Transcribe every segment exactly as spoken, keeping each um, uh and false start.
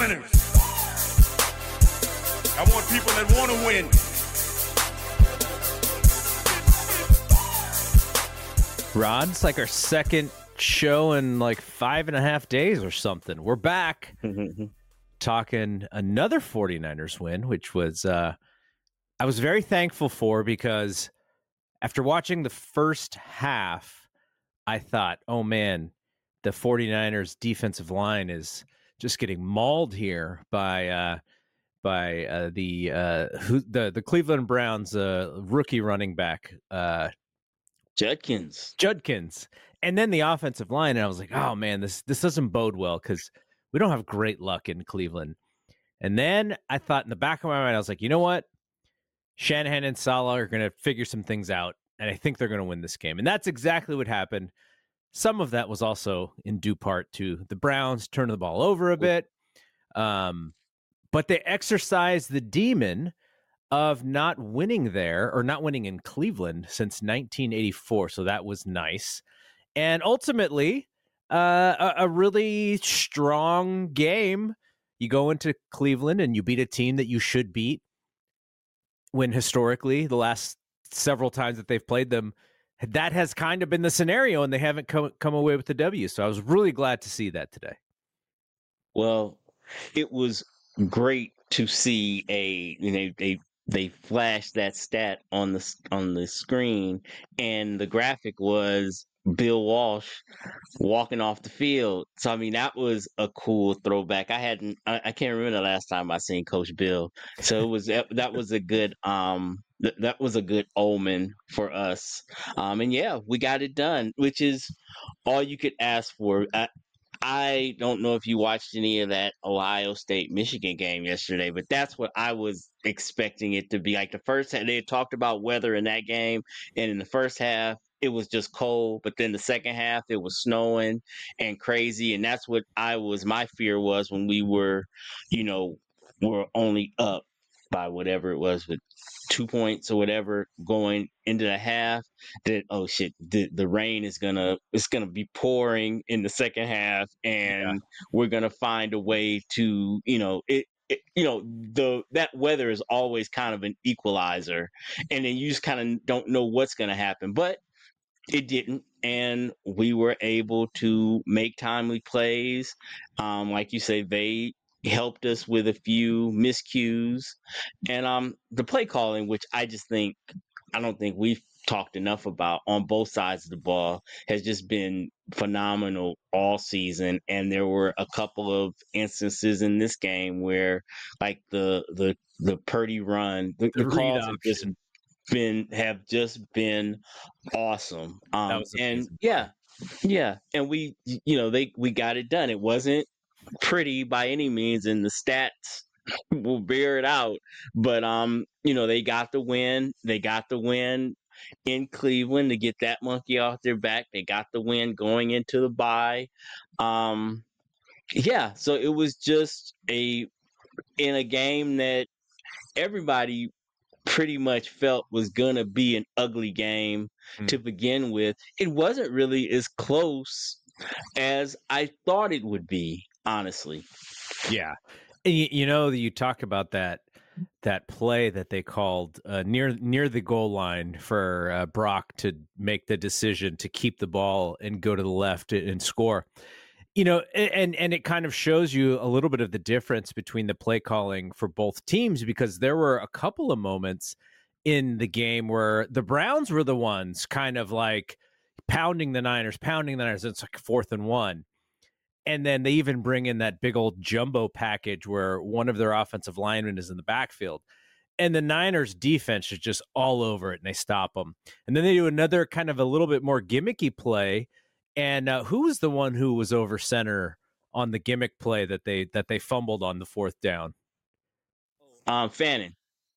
winners. I want people that want to win. Rod, it's like our second show in like five and a half days or something. We're back talking another 49ers win, which was uh, I was very thankful for, because after watching the first half, I thought, oh man, the 49ers defensive line is just getting mauled here by uh, by uh, the uh, who, the the Cleveland Browns uh, rookie running back. Uh, Judkins. Judkins. And then the offensive line, and I was like, oh, man, this this doesn't bode well, because we don't have great luck in Cleveland. And then I thought in the back of my mind, I was like, you know what? Shanahan and Saleh are going to figure some things out, and I think they're going to win this game. And that's exactly what happened. Some of that was also in due part to the Browns turning the ball over a bit. Um, but they exercised the demon of not winning there, or not winning in Cleveland since nineteen eighty-four. So that was nice. And ultimately, uh, a, a really strong game. You go into Cleveland and you beat a team that you should beat, when historically, the last several times that they've played them, that has kind of been the scenario, and they haven't come, come away with the W. So I was really glad to see that today. Well, it was great to see a, you know, a they flashed that stat on the on the screen, and the graphic was Bill Walsh walking off the field. So I mean, that was a cool throwback. I hadn't, I, I can't remember the last time I seen Coach Bill. So it was that, that was a good um th- that was a good omen for us. Um and yeah, we got it done, which is all you could ask for. I, I don't know if you watched any of that Ohio State Michigan game yesterday, but that's what I was expecting it to be. Like the first half, they had talked about weather in that game, and in the first half, it was just cold. But then the second half, it was snowing and crazy, and that's what I was. My fear was when we were, you know, were only up by whatever it was, with two points or whatever going into the half, that oh shit, the, the rain is gonna it's gonna be pouring in the second half, and yeah. we're gonna find a way to, you know, it, it you know, the that weather is always kind of an equalizer, and then you just kind of don't know what's gonna happen. But it didn't, and we were able to make timely plays. Um, like you say, they helped us with a few miscues, and um, the play calling, which I just think, I don't think we've talked enough about on both sides of the ball, has just been phenomenal all season. And there were a couple of instances in this game where, like the the the Purdy run, the, the, the calls have just been have just been awesome. Um, and yeah, yeah, and we, you know, they we got it done. It wasn't pretty by any means, and the stats will bear it out. But um, you know, they got the win. They got the win in Cleveland to get that monkey off their back. They got the win going into the bye. Um, yeah, so it was just a in a game that everybody pretty much felt was gonna be an ugly game mm. to begin with. It wasn't really as close as I thought it would be, honestly. Yeah. You, you know, you talk about that that play that they called uh, near near the goal line for uh, Brock to make the decision to keep the ball and go to the left and score. You know, and and it kind of shows you a little bit of the difference between the play calling for both teams, because there were a couple of moments in the game where the Browns were the ones kind of like pounding the Niners, pounding the Niners. It's like fourth and one. And then they even bring in that big old jumbo package where one of their offensive linemen is in the backfield. And the Niners defense is just all over it, and they stop them. And then they do another kind of a little bit more gimmicky play. And uh, who was the one who was over center on the gimmick play that they that they fumbled on the fourth down? Um, Fannin.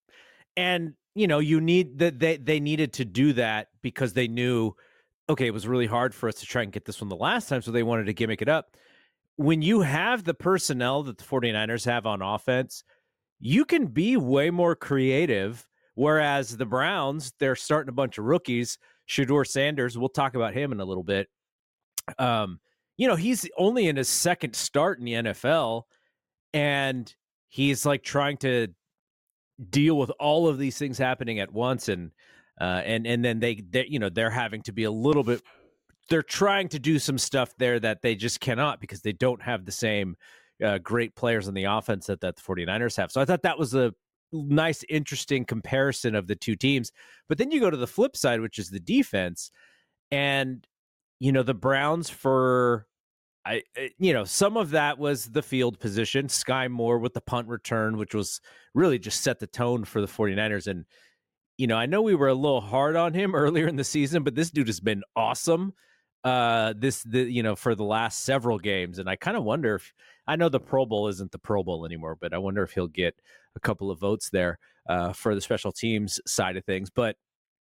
And, you know, you need that they, they needed to do that because they knew, okay, it was really hard for us to try and get this one the last time, so they wanted to gimmick it up. When you have the personnel that the 49ers have on offense, you can be way more creative, whereas the Browns, they're starting a bunch of rookies. Shedeur Sanders, we'll talk about him in a little bit. Um, you know, he's only in his second start in the N F L, and he's like trying to deal with all of these things happening at once, and uh, and and then they, they you know they're having to be a little bit. They're trying to do some stuff there that they just cannot because they don't have the same uh, great players on the offense that, that the 49ers have. So I thought that was a nice, interesting comparison of the two teams. But then you go to the flip side, which is the defense. And, you know, the Browns for, I, you know, some of that was the field position. Sky Moore with the punt return, which was really just set the tone for the 49ers. And, you know, I know we were a little hard on him earlier in the season, but this dude has been awesome. Uh, this, the, you know, for the last several games. And I kind of wonder if, I know the Pro Bowl isn't the Pro Bowl anymore, but I wonder if he'll get a couple of votes there uh, for the special teams side of things. But,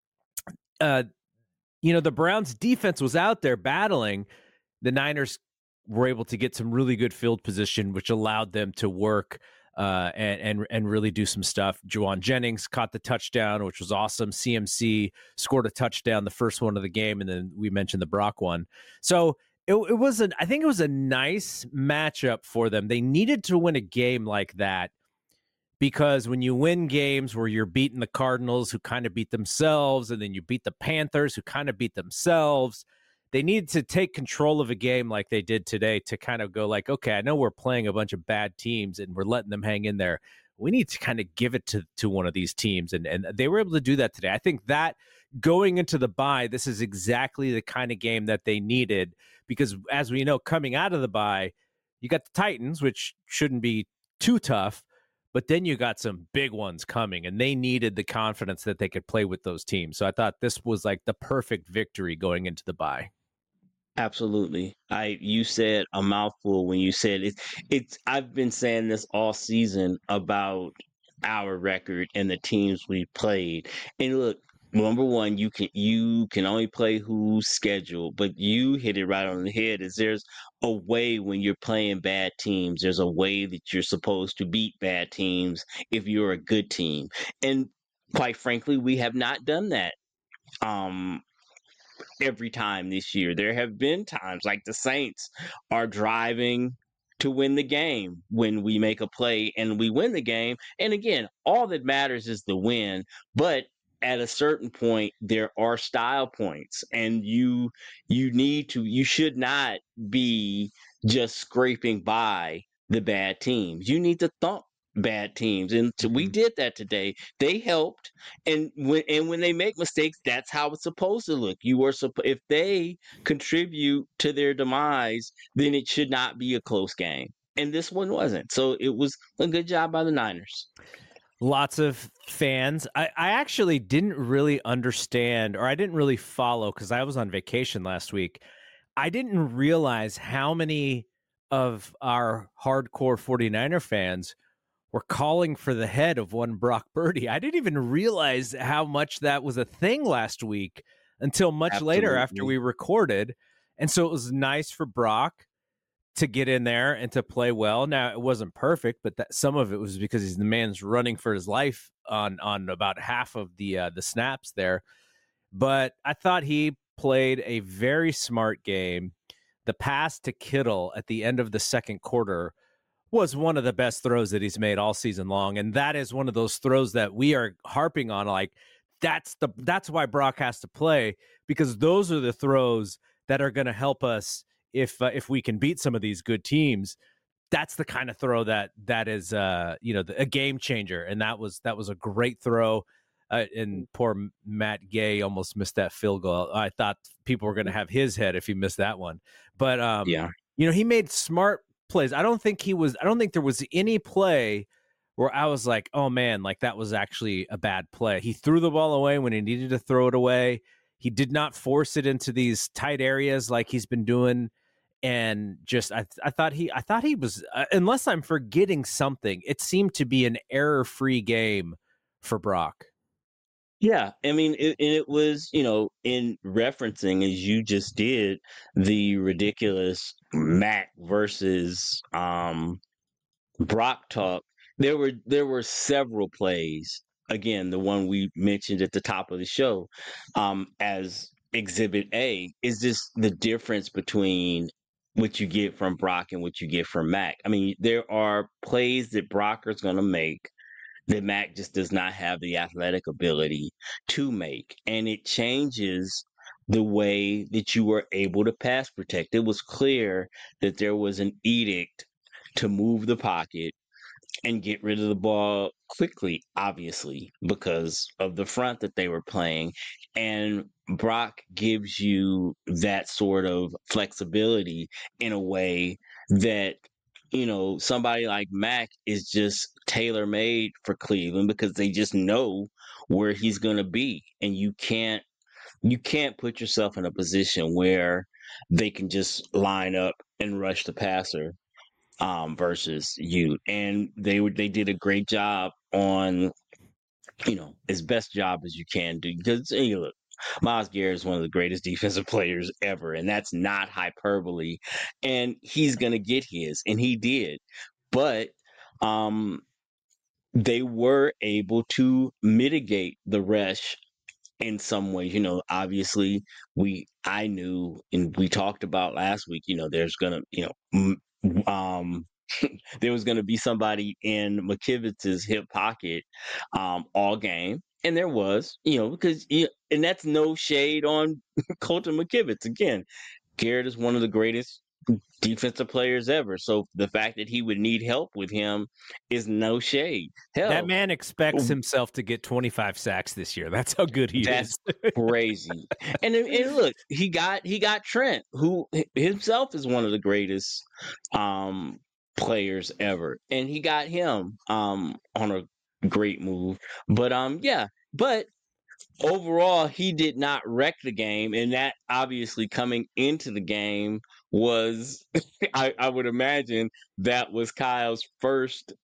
uh, you know, the Browns defense was out there battling. The Niners were able to get some really good field position, which allowed them to work uh, and, and and really do some stuff. Juwan Jennings caught the touchdown, which was awesome. C M C scored a touchdown, the first one of the game, and then we mentioned the Brock one. So it, it was an, I think it was a nice matchup for them. They needed to win a game like that because when you win games where you're beating the Cardinals, who kind of beat themselves, and then you beat the Panthers, who kind of beat themselves, they need to take control of a game like they did today to kind of go like, okay, I know we're playing a bunch of bad teams and we're letting them hang in there. We need to kind of give it to, to one of these teams. And, and they were able to do that today. I think that going into the bye, this is exactly the kind of game that they needed because as we know, coming out of the bye, you got the Titans, which shouldn't be too tough, but then you got some big ones coming and they needed the confidence that they could play with those teams. So I thought this was like the perfect victory going into the bye. Absolutely. I you said a mouthful when you said it. It's I've been saying this all season about our record and the teams we played. And look, number one, you can you can only play who's scheduled, but you hit it right on the head. Is there's a way when you're playing bad teams, there's a way that you're supposed to beat bad teams if you're a good team. And quite frankly, we have not done that. Um every time this year. There have been times like the Saints are driving to win the game when we make a play and we win the game. And again, all that matters is the win, but at a certain point there are style points and you you need to you should not be just scraping by the bad teams. You need to thump bad teams and to, we did that today. They helped and when and when they make mistakes, that's how it's supposed to look. You were supposed if they contribute to their demise, then it should not be a close game. And this one wasn't. So it was a good job by the Niners. Lots of fans. I, I actually didn't really understand, or I didn't really follow because I was on vacation last week. I didn't realize how many of our hardcore 49er fans were calling for the head of one Brock Purdy. I didn't even realize how much that was a thing last week until much Absolutely. later after we recorded. And so it was nice for Brock to get in there and to play well. Now it wasn't perfect, but that some of it was because he's the man's running for his life on on about half of the uh, the snaps there. But I thought he played a very smart game. The pass to Kittle at the end of the second quarter was one of the best throws that he's made all season long. And that is one of those throws that we are harping on. Like that's the, that's why Brock has to play, because those are the throws that are going to help us if, uh, if we can beat some of these good teams. That's the kind of throw that, that is, uh, you know, the, a game changer. And that was, that was a great throw. Uh, and poor Matt Gay almost missed that field goal. I thought people were going to have his head if he missed that one, but, um, yeah, you know, he made smart plays. I don't think he was, I don't think there was any play where I was like, oh man, like that was actually a bad play. He threw the ball away when he needed to throw it away. He did not force it into these tight areas like he's been doing. And just, I, I thought he, I thought he was, uh, unless I'm forgetting something, it seemed to be an error-free game for Brock. Yeah, I mean, it, and it was, you know, in referencing as you just did the ridiculous Mac versus um, Brock talk. There were there were several plays. Again, the one we mentioned at the top of the show, um, as Exhibit A, is just the difference between what you get from Brock and what you get from Mac. I mean, there are plays that Brock is going to make that Mac just does not have the athletic ability to make. And it changes the way that you were able to pass protect. It was clear that there was an edict to move the pocket and get rid of the ball quickly, obviously, because of the front that they were playing. And Brock gives you that sort of flexibility in a way that, you know, somebody like Mac is just tailor made for Cleveland because they just know where he's going to be. And you can't you can't put yourself in a position where they can just line up and rush the passer um, versus you. And they were they did a great job on, you know, as best job as you can do. Because you know, look, Myles Garrett is one of the greatest defensive players ever, and that's not hyperbole. And he's gonna get his, and he did. But um, they were able to mitigate the rush in some ways. You know, obviously we I knew and we talked about last week, you know, there's gonna, you know, m- um there was gonna be somebody in McKivitz's hip pocket um all game. And there was, you know, because you and that's no shade on Colton McKivitz. Again, Garrett is one of the greatest defensive players ever. So the fact that he would need help with him is no shade. That Hell, man expects himself to get twenty-five sacks this year. That's how good he that's is. crazy. And and look, he got he got Trent, who himself is one of the greatest um players ever. And he got him um on a great move. But um yeah, but overall he did not wreck the game, and that obviously coming into the game was I, I would imagine that was Kyle's first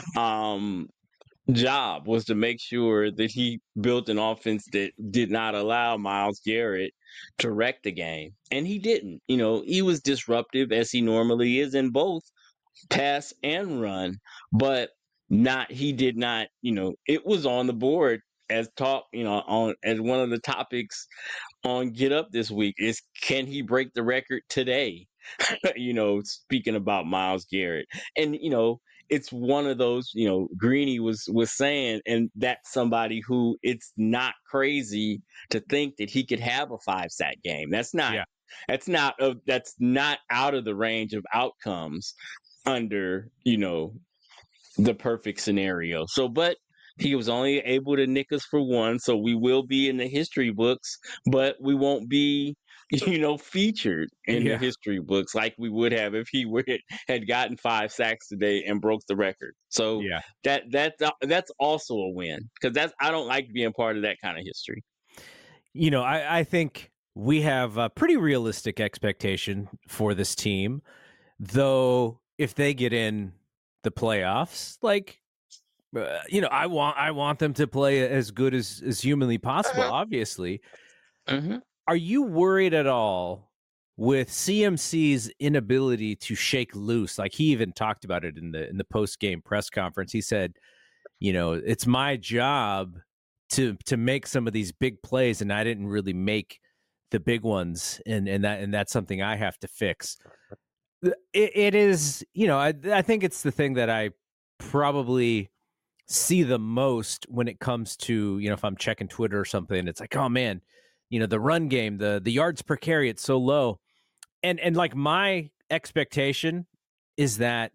um job, was to make sure that he built an offense that did not allow Myles Garrett to wreck the game. And he didn't. You know, he was disruptive as he normally is in both pass and run, but not he did not, you know, it was on the board as talk, you know, on as one of the topics on Get Up this week is, can he break the record today? You know, speaking about Myles Garrett. And, you know, it's one of those, you know, Greeny was was saying, and that's somebody who it's not crazy to think that he could have a five sack game. That's not Yeah. that's not uh, that's not out of the range of outcomes under, you know, the perfect scenario. So, but he was only able to nick us for one, so we will be in the history books, but we won't be, you know, featured in the Yeah. history books like we would have if he would had gotten five sacks today and broke the record. So Yeah. that that's that's also a win, because that's I don't like being part of that kind of history. You know, I, I think we have a pretty realistic expectation for this team, though. If they get in the playoffs, like, uh, you know, I want I want them to play as good as, as humanly possible, obviously. Mm-hmm. Are you worried at all with C M C's inability to shake loose? Like, he even talked about it in the in the post-game press conference. He said, you know, it's my job to to make some of these big plays, and I didn't really make the big ones, and and that and that's something I have to fix. It, it is, you know, I I think it's the thing that I probably see the most when it comes to, you know, if I'm checking Twitter or something, it's like, oh man, you know, the run game, the the yards per carry, it's so low. And and like, my expectation is that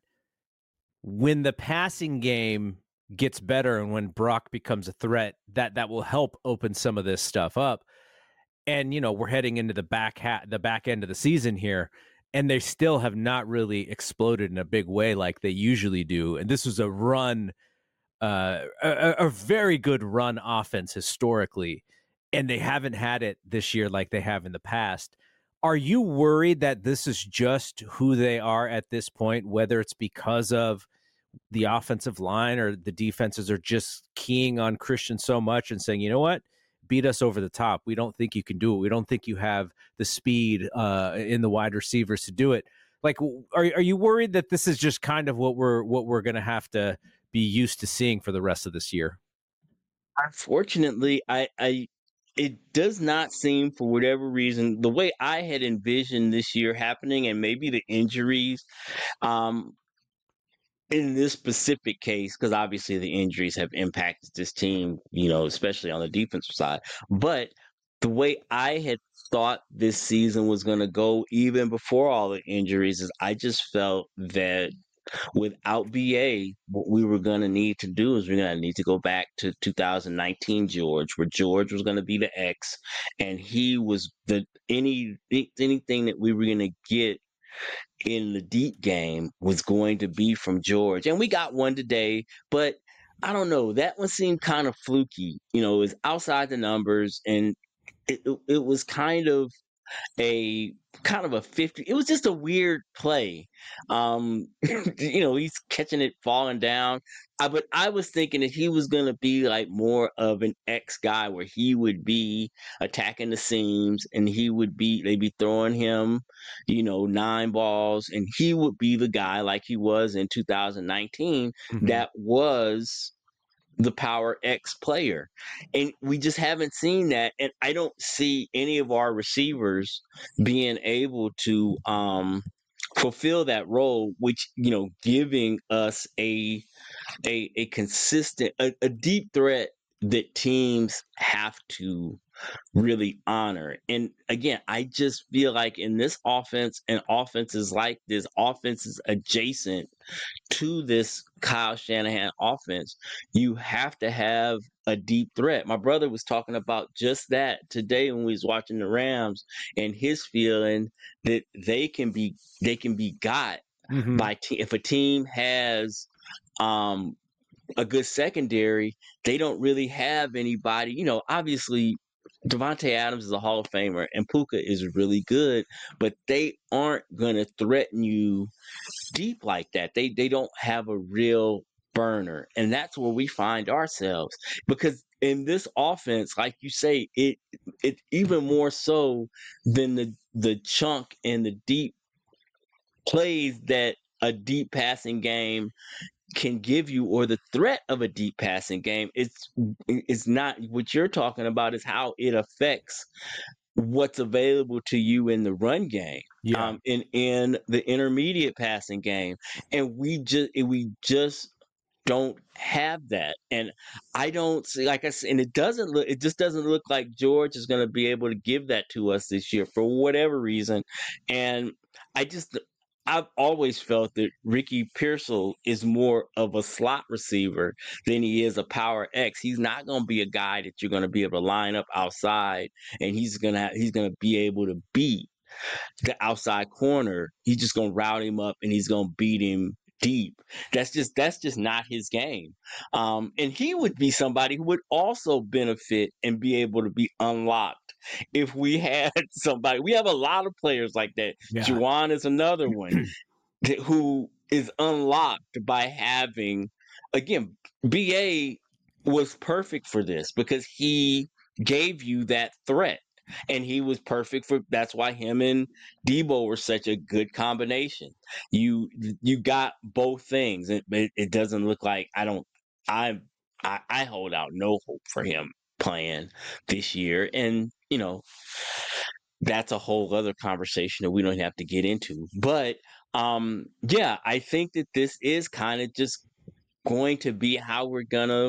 when the passing game gets better and when Brock becomes a threat, that that will help open some of this stuff up. And, you know, we're heading into the back ha- the back end of the season here, and they still have not really exploded in a big way like they usually do. And this was a run, uh, a, a very good run offense historically, and they haven't had it this year like they have in the past. Are you worried that this is just who they are at this point, whether it's because of the offensive line or the defenses are just keying on Christian so much and saying, you know what, beat us over the top. We don't think you can do it. We don't think you have the speed uh, in the wide receivers to do it. Like, are are you worried that this is just kind of what we're what we're going to have to be used to seeing for the rest of this year? Unfortunately, I, I it does not seem, for whatever reason, the way I had envisioned this year happening, and maybe the injuries. Um, in this specific case, because obviously the injuries have impacted this team, you know, especially on the defensive side. But the way I had thought this season was going to go, even before all the injuries, is I just felt that without B A, what we were going to need to do is we're going to need to go back to two thousand nineteen George, where George was going to be the X, and he was the any anything that we were going to get in the deep game was going to be from George. And we got one today, but I don't know. That one seemed kind of fluky. You know, it was outside the numbers, and it, it, it was kind of a kind of a fifty. It was just a weird play. Um, you know, he's catching it falling down. I, but I was thinking that he was going to be like more of an X guy where he would be attacking the seams and he would be, they'd be throwing him, you know, nine balls, and he would be the guy like he was in two thousand nineteen Mhm. that was the power X player. And we just haven't seen that. And I don't see any of our receivers being able to um fulfill that role, which, you know, giving us a a a consistent a, a deep threat that teams have to really honor. And again, I just feel like in this offense and offenses like this, offenses adjacent to this Kyle Shanahan offense, you have to have a deep threat. My brother was talking about just that today when we was watching the Rams, and his feeling that they can be they can be got Mhm. by te- if a team has um a good secondary, they don't really have anybody. You know, obviously Devontae Adams is a Hall of Famer and Puka is really good, but they aren't going to threaten you deep like that. They they don't have a real burner, and that's where we find ourselves. Because in this offense, like you say, it it even more so than the the chunk and the deep plays that a deep passing game can give you, or the threat of a deep passing game. It's it's not what you're talking about. Is how it affects what's available to you in the run game, Yeah. um, in in the intermediate passing game, and we just we just don't have that. And I don't see, like I said, and it doesn't look, it just doesn't look like George is going to be able to give that to us this year for whatever reason. And I just, I've always felt that Ricky Pearsall is more of a slot receiver than he is a power X. He's not going to be a guy that you're going to be able to line up outside, and he's gonna he's going to be able to beat the outside corner. He's just going to route him up, and he's going to beat him deep. That's just that's just not his game. Um, and he would be somebody who would also benefit and be able to be unlocked if we had somebody. We have a lot of players like that. Yeah. Juwan is another one that, who is unlocked by having, again, B A was perfect for this because he gave you that threat. And he was perfect for that's why him and Debo were such a good combination. You you got both things. It, it, it doesn't look like I don't I, I I hold out no hope for him playing this year. And you know, that's a whole other conversation that we don't have to get into. But um yeah, I think that this is kind of just going to be how we're gonna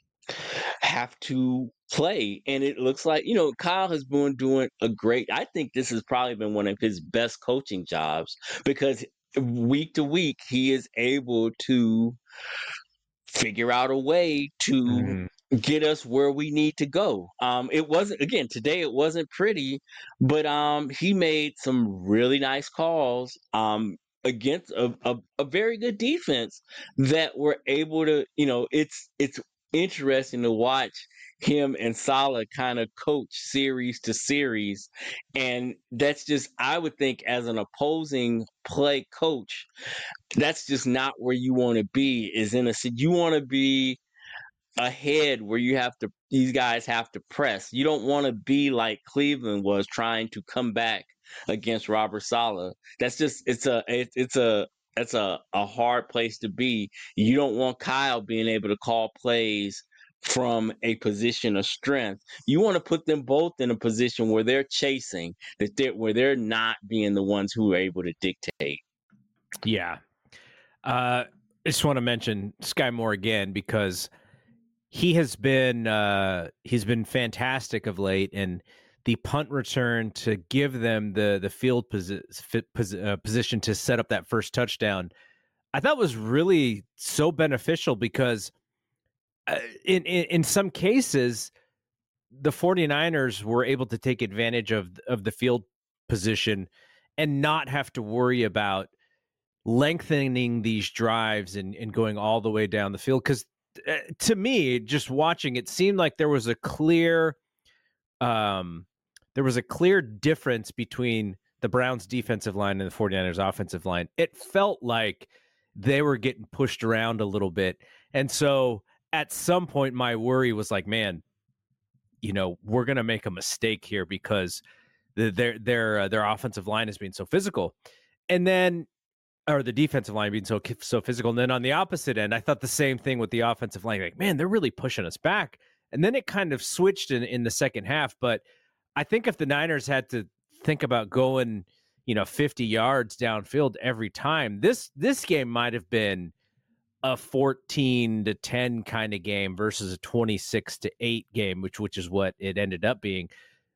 have to play. And it looks like, you know, Kyle has been doing a great, I think this has probably been one of his best coaching jobs because week to week he is able to figure out a way to Mhm. get us where we need to go. Um, it wasn't, again, today it wasn't pretty, but um, he made some really nice calls um, against a, a, a very good defense that were able to, you know, it's it's interesting to watch him and Salah kind of coach series to series. And that's just, I would think, as an opposing play coach, that's just not where you want to be. Is in a you want to be ahead where you have to these guys have to press. You don't want to be like Cleveland was trying to come back against Robert Saleh. That's just it's a it, it's a that's a, a hard place to be. You don't want Kyle being able to call plays from a position of strength. You want to put them both in a position where they're chasing, that they're where they're not being the ones who are able to dictate. Yeah. Uh, I just want to mention Sky Moore again because he has been uh, he's been fantastic of late, and the punt return to give them the the field posi- fit, posi- uh, position to set up that first touchdown, I thought was really so beneficial because uh, in, in in some cases the 49ers were able to take advantage of of the field position and not have to worry about lengthening these drives and, and going all the way down the field. Because uh, to me, just watching, it seemed like there was a clear, um, there was a clear difference between the Browns' defensive line and the 49ers' offensive line. It felt like they were getting pushed around a little bit, and so at some point, my worry was like, man, you know, we're going to make a mistake here because the, their their uh, their offensive line is being so physical, and then or the defensive line being so so physical. And then on the opposite end, I thought the same thing with the offensive line. Like, man, they're really pushing us back. And then it kind of switched in, in the second half. But I think if the Niners had to think about going, you know, fifty yards downfield every time, this this game might have been a fourteen to ten kind of game versus a twenty-six to eight game, which which is what it ended up being.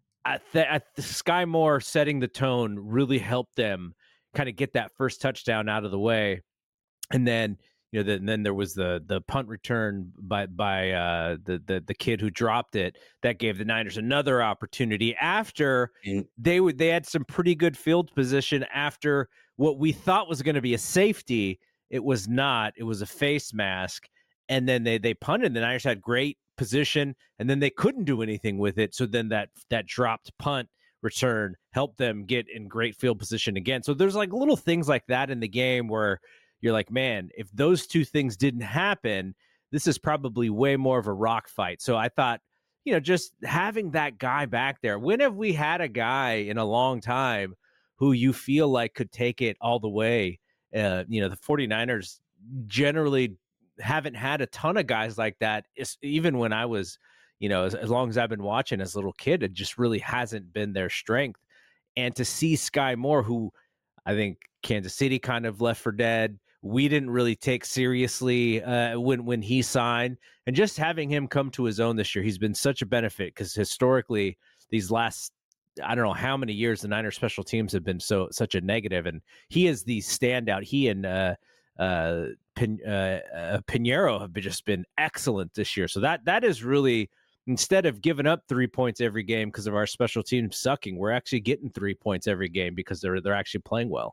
I th- I th- Sky Moore setting the tone really helped them kind of get that first touchdown out of the way, and then you know, the, and then there was the the punt return by by uh, the the the kid who dropped it that gave the Niners another opportunity after they would they had some pretty good field position after what we thought was going to be a safety. It was not. It was a face mask, and then they they punted. The Niners had great position, and then they couldn't do anything with it. So then that that dropped punt return helped them get in great field position again. So there's like little things like that in the game where you're like, man, if those two things didn't happen, this is probably way more of a rock fight. So I thought, you know, just having that guy back there, when have we had a guy in a long time who you feel like could take it all the way? Uh, you know, the 49ers generally haven't had a ton of guys like that. It's, even when I was, you know, as, as long as I've been watching as a little kid, it just really hasn't been their strength. And to see Sky Moore, who I think Kansas City kind of left for dead, we didn't really take seriously uh, when when he signed, and just having him come to his own this year, he's been such a benefit because historically these last, I don't know how many years, the Niners special teams have been so such a negative, and he is the standout. He and uh, uh, Pin, uh, uh, Pinheiro have been, just been excellent this year. So that that is really, instead of giving up three points every game because of our special teams sucking, we're actually getting three points every game because they're they're actually playing well.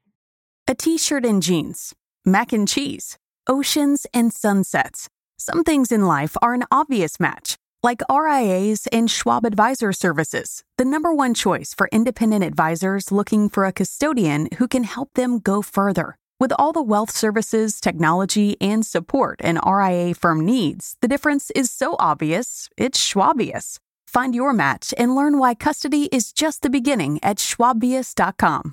A t-shirt and jeans, mac and cheese, oceans and sunsets. Some things in life are an obvious match, like R I As and Schwab Advisor Services, the number one choice for independent advisors looking for a custodian who can help them go further. With all the wealth services, technology, and support an R I A firm needs, the difference is so obvious, it's Schwabious. Find your match and learn why custody is just the beginning at schwabious dot com.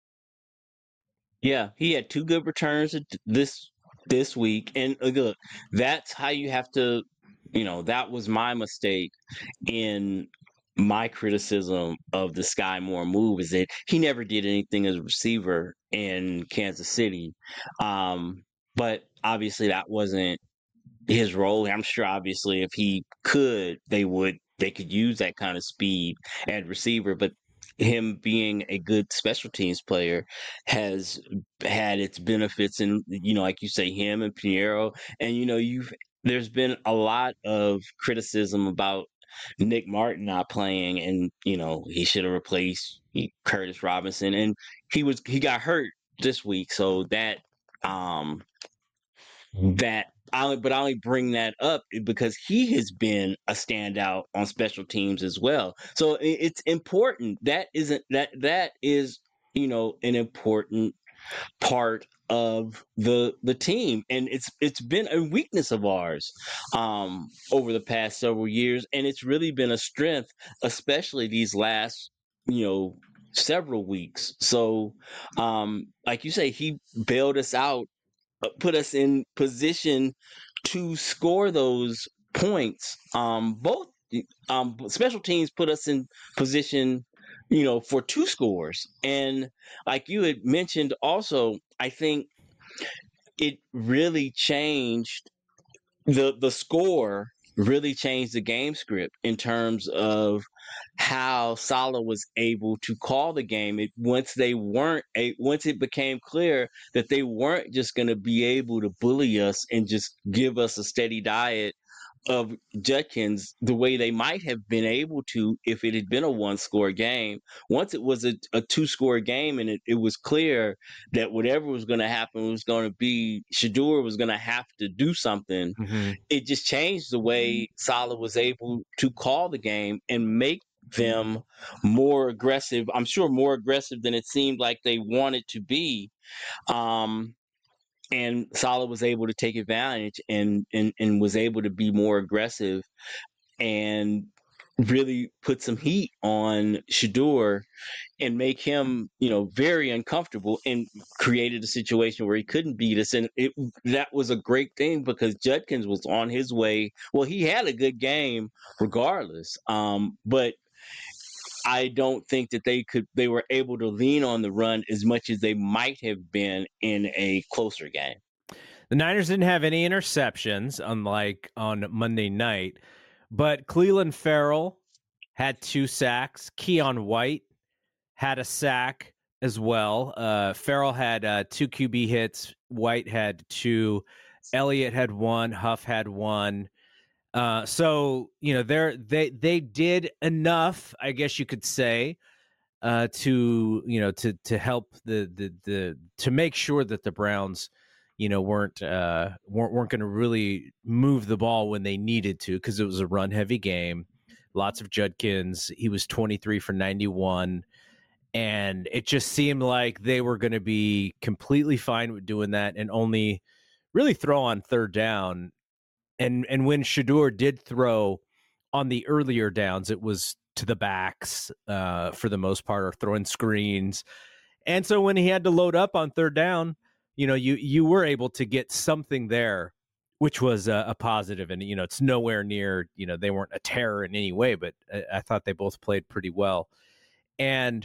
Yeah, he had two good returns this this week, and uh, look, that's how you have to. You know, that was my mistake in my criticism of the Sky Moore move, is that he never did anything as a receiver in Kansas City. Um, but obviously, that wasn't his role. I'm sure, obviously, if he could, they would they could use that kind of speed at receiver, but him being a good special teams player has had its benefits. And you know, like you say, him and Pinheiro, and you know, you've there's been a lot of criticism about Nick Martin not playing, and you know, he should have replaced Curtis Robinson, and he was he got hurt this week, so that um that I but I only bring that up because he has been a standout on special teams as well. So it, it's important. That isn't that that is, you know, an important part of the the team, and it's it's been a weakness of ours um over the past several years, and it's really been a strength, especially these last, you know, several weeks. So um like you say, he bailed us out, uh, put us in position to score those points, um, both um, special teams put us in position, you know, for two scores. And like you had mentioned, also, I think it really changed the the score. Really changed the game script in terms of how Salah was able to call the game. It once they weren't a once it became clear that they weren't just going to be able to bully us and just give us a steady diet of Judkins the way they might have been able to if it had been a one score game. Once it was a, a two score game and it, it was clear that whatever was going to happen was going to be Shedeur was going to have to do something, Mm-hmm. it just changed the way Salah was able to call the game and make them more aggressive. I'm sure more aggressive than it seemed like they wanted to be. Um, and Salah was able to take advantage and, and and was able to be more aggressive and really put some heat on Shedeur and make him, you know, very uncomfortable, and created a situation where he couldn't beat us. And it that was a great thing because Judkins was on his way. Well, he had a good game regardless, um, but I don't think that they could they were able to lean on the run as much as they might have been in a closer game. The Niners didn't have any interceptions, unlike on Monday night, but Clelin Ferrell had two sacks. Keon White had a sack as well. Uh, Ferrell had uh, two Q B hits. White had two. Elliott had one. Huff had one. Uh, so you know they they they did enough, I guess you could say, uh, to you know to to help the the the to make sure that the Browns, you know, weren't uh, weren't weren't going to really move the ball when they needed to, because it was a run heavy game. Lots of Judkins. He was twenty-three for ninety-one, and it just seemed like they were going to be completely fine with doing that and only really throw on third down. And and when Shedeur did throw on the earlier downs, it was to the backs uh, for the most part, or throwing screens. And so when he had to load up on third down, you know, you you were able to get something there, which was a, a positive. And, you know, it's nowhere near, you know, they weren't a terror in any way, but I, I thought they both played pretty well. And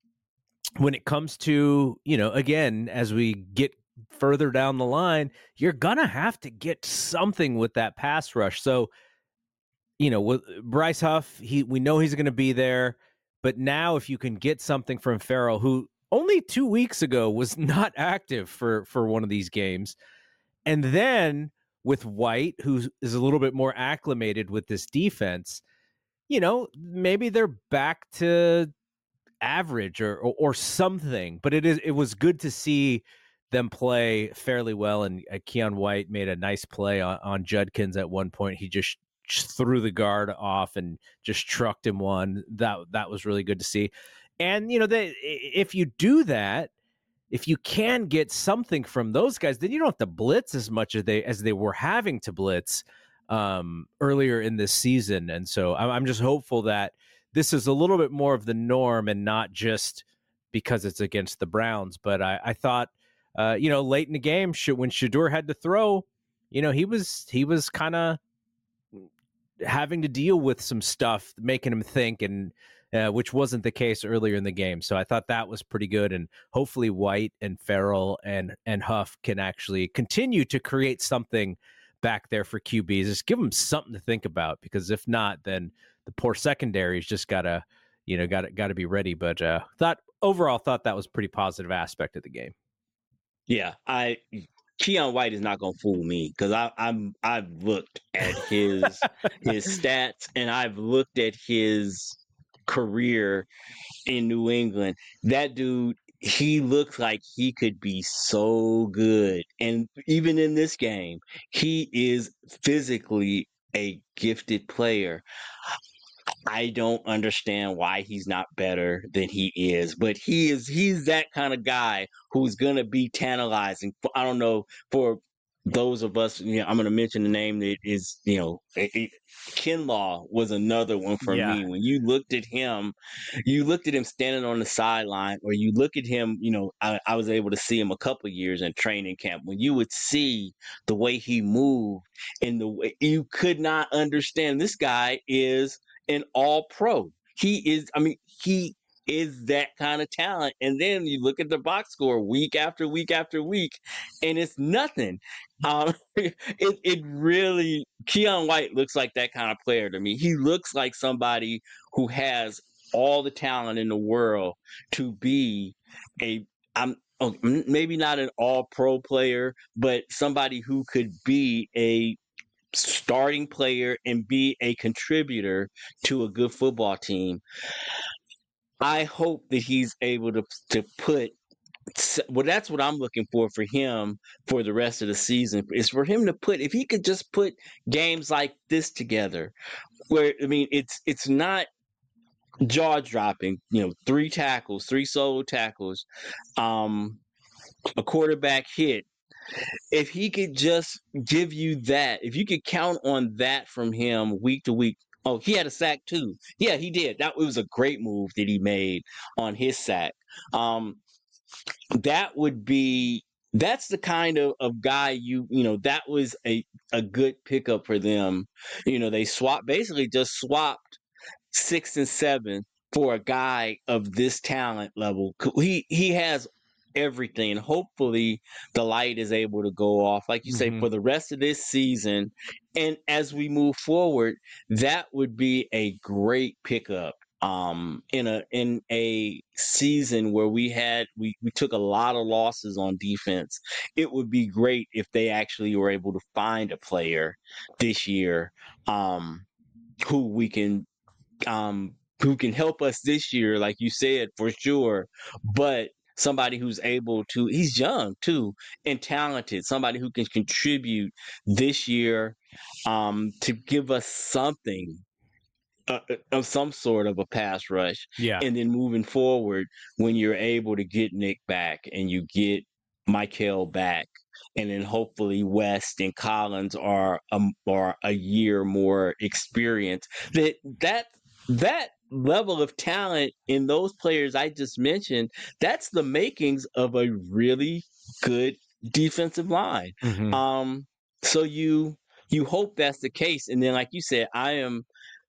when it comes to, you know, again, as we get further down the line, you're gonna have to get something with that pass rush. So, you know, with Bryce Huff, he we know he's going to be there, but now if you can get something from Ferrell, who only two weeks ago was not active for for one of these games, and then with White, who is a little bit more acclimated with this defense, you know, maybe they're back to average or or, or something. But it is it was good to see them play fairly well, and uh, Keon White made a nice play on, on Judkins at one point. He just, just threw the guard off and just trucked him one. That that was really good to see. And you know, they, if you do that, if you can get something from those guys, then you don't have to blitz as much as they as they were having to blitz um, earlier in this season. And so I'm, I'm just hopeful that this is a little bit more of the norm and not just because it's against the Browns. But I, I thought. Uh, you know, late in the game, when Shedeur had to throw, you know, he was he was kind of having to deal with some stuff, making him think, and uh, which wasn't the case earlier in the game. So I thought that was pretty good, and hopefully White and Ferrell and and Huff can actually continue to create something back there for Q Bs. Just give them something to think about, because if not, then the poor secondary's just gotta, you know, got got to be ready. But uh, thought overall thought that was a pretty positive aspect of the game. Yeah, I Keon White is not gonna fool me, because I I'm I've looked at his his stats, and I've looked at his career in New England. That dude, he looks like he could be so good, and even in this game, he is physically a gifted player. I don't understand why he's not better than he is, but he is he's that kind of guy who's going to be tantalizing. I don't know, for those of us, you know, I'm going to mention the name that is, you know, it, it, Kinlaw was another one for Yeah. me. When you looked at him, you looked at him standing on the sideline, or you look at him, you know, I, I was able to see him a couple of years in training camp. When you would see the way he moved and the way you could not understand, this guy is an all pro. He is, I mean, he is that kind of talent. And then you look at the box score week after week after week, and it's nothing. Um, it it really Keon White looks like that kind of player to me. He looks like somebody who has all the talent in the world to be a I'm oh, maybe not an all pro player, but somebody who could be a starting player and be a contributor to a good football team. I hope that he's able to to put well, that's what I'm looking for for him for the rest of the season. Is for him to put, if he could just put games like this together, where I mean, it's it's not jaw dropping. You know, three tackles, three solo tackles, um, a quarterback hit. If he could just give you that, if you could count on that from him week to week. Oh, he had a sack too. Yeah, he did. That was a great move that he made on his sack. Um, that would be that's the kind of, of guy you you know that was a, a good pickup for them. You know, they swapped basically just swapped six and seven for a guy of this talent level. He he has everything. Hopefully the light is able to go off, like you say, Mhm. for the rest of this season. And as we move forward, that would be a great pickup um in a in a season where we had we, we took a lot of losses on defense. It would be great if they actually were able to find a player this year um who we can um who can help us this year, like you said, for sure. But somebody who's able to, he's young too and talented, somebody who can contribute this year um to give us something uh, of some sort of a pass rush. Yeah. And then moving forward, when you're able to get Nick back and you get Michael back, and then hopefully West and Collins are um, are a year more experienced, that that that level of talent in those players I just mentioned, that's the makings of a really good defensive line. Mhm. Um, so you you hope that's the case, and then like you said, I am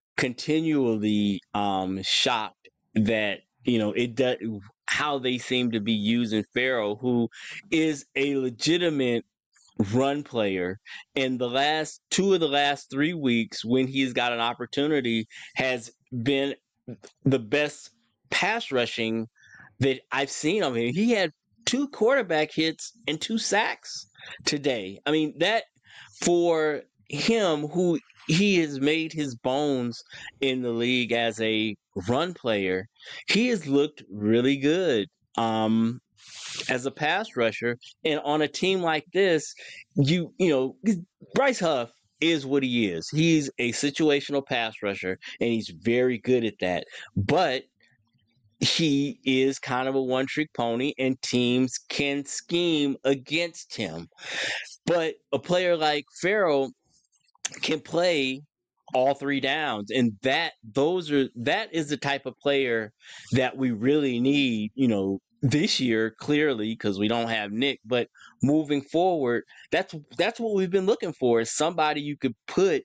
continually um shocked that you know it does how they seem to be using Farrell, who is a legitimate run player. And the last two of the last three weeks when he's got an opportunity has been the best pass rushing that I've seen of him. He had two quarterback hits and two sacks today. I mean, that for him, who he has made his bones in the league as a run player, he has looked really good um, as a pass rusher. And on a team like this, you you know, Bryce Huff is what he is. He's a situational pass rusher, and he's very good at that. But he is kind of a one trick pony, and teams can scheme against him. But a player like Farrell can play all three downs, and that those are that is the type of player that we really need, you know, this year, clearly, because we don't have Nick. But moving forward, that's that's what we've been looking for, is somebody you could put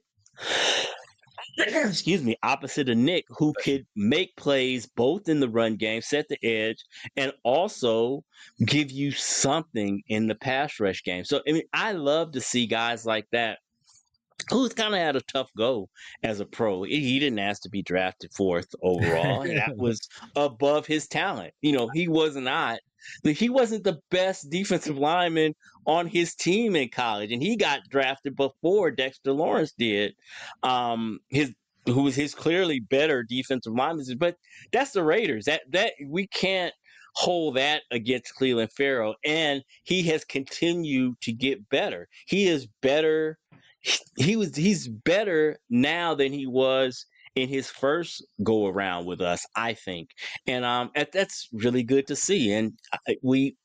excuse me, opposite of Nick, who could make plays both in the run game, set the edge, and also give you something in the pass rush game. So I mean, I love to see guys like that who's kind of had a tough go as a pro. He he didn't ask to be drafted fourth overall, and that was above his talent. You know, he was not. He wasn't the best defensive lineman on his team in college, and he got drafted before Dexter Lawrence did. Um, his who was his clearly better defensive lineman, but that's the Raiders. That that we can't hold that against Clelin Ferrell, and he has continued to get better. He is better he was he's better now than he was in his first go around with us, I think. And um that's really good to see. And we